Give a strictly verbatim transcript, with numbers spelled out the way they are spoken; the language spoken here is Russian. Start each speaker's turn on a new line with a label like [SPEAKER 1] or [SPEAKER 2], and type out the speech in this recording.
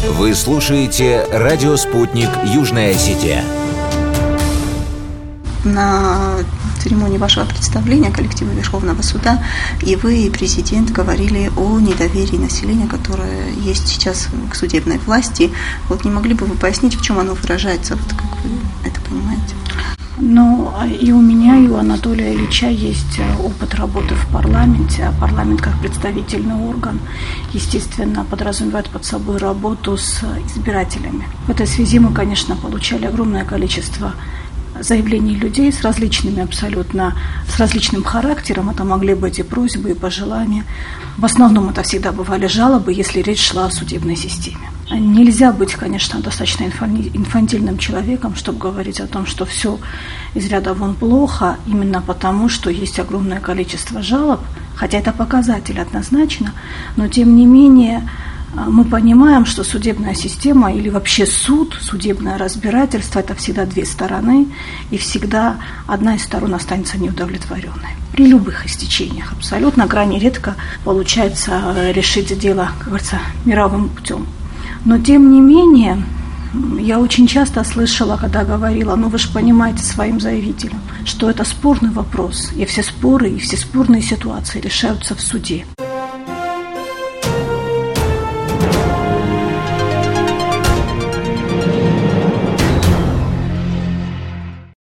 [SPEAKER 1] Вы слушаете «Радио Спутник. Южная Осетия».
[SPEAKER 2] На церемонии вашего представления коллектива Верховного суда и вы, и президент говорили о недоверии населения, которое есть сейчас к судебной власти. Вот не могли бы вы пояснить, в чем оно выражается, вот как вы это понимаете?
[SPEAKER 3] Ну, и у меня, и у Анатолия Ильича есть опыт работы в парламенте, а парламент как представительный орган, естественно, подразумевает под собой работу с избирателями. В этой связи мы, конечно, получали огромное количество заявлений людей с различными абсолютно, с различным характером. Это могли быть и просьбы, и пожелания. В основном это всегда бывали жалобы, если речь шла о судебной системе. Нельзя быть, конечно, достаточно инфантильным человеком, чтобы говорить о том, что все из ряда вон плохо, именно потому, что есть огромное количество жалоб, хотя это показатель однозначно, но тем не менее мы понимаем, что судебная система или вообще суд, судебное разбирательство – это всегда две стороны, и всегда одна из сторон останется неудовлетворенной. При любых истечениях абсолютно крайне редко получается решить дело, как говорится, мировым путем. Но тем не менее, я очень часто слышала, когда говорила, ну вы же понимаете своим заявителям, что это спорный вопрос, и все споры, и все спорные ситуации решаются в суде.